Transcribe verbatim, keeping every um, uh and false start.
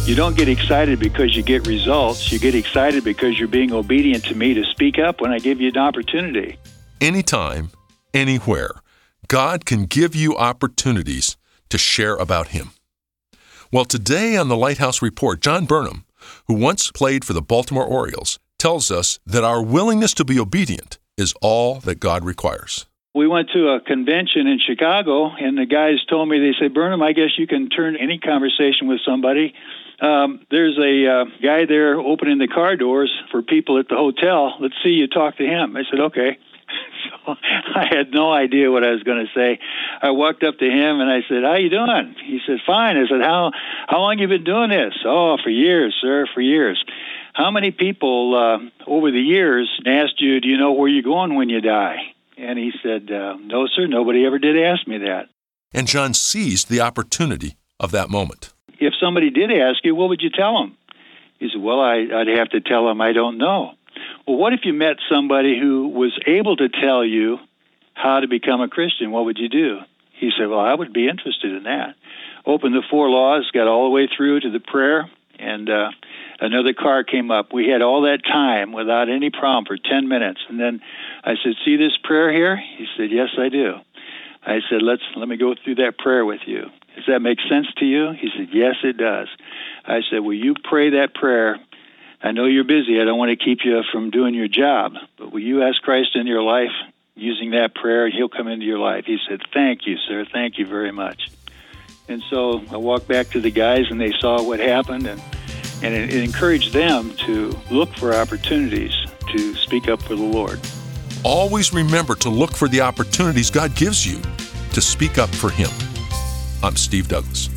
You don't get excited because you get results. You get excited because you're being obedient to me to speak up when I give you an opportunity. Anytime, anywhere, God can give you opportunities to share about Him. Well, today on the Lighthouse Report, John Burnham, who once played for the Baltimore Orioles, tells us that our willingness to be obedient is all that God requires. We went to a convention in Chicago, and the guys told me, they said, Burnham, I guess you can turn any conversation with somebody. Um, there's a uh, guy there opening the car doors for people at the hotel. Let's see you talk to him. I said, okay. So I had no idea what I was going to say. I walked up to him and I said, how you doing? He said, fine. I said, how how long you been doing this? Oh, for years, sir, for years. How many people uh, over the years asked you, do you know where you're going when you die? And he said, uh, no, sir, nobody ever did ask me that. And John seized the opportunity of that moment. If somebody did ask you, what would you tell them? He said, well, I, I'd have to tell them I don't know. Well, what if you met somebody who was able to tell you how to become a Christian? What would you do? He said, well, I would be interested in that. Opened the four laws, got all the way through to the prayer, and uh, another car came up. We had all that time without any problem for ten minutes. And then I said, see this prayer here? He said, yes, I do. I said, let's let me go through that prayer with you. Does that make sense to you? He said, yes, it does. I said, will you pray that prayer? I know you're busy. I don't want to keep you from doing your job, but will you ask Christ into your life using that prayer, and He'll come into your life? He said, thank you, sir. Thank you very much. And so I walked back to the guys, and they saw what happened, and, and it, it encouraged them to look for opportunities to speak up for the Lord. Always remember to look for the opportunities God gives you to speak up for Him. I'm Steve Douglas.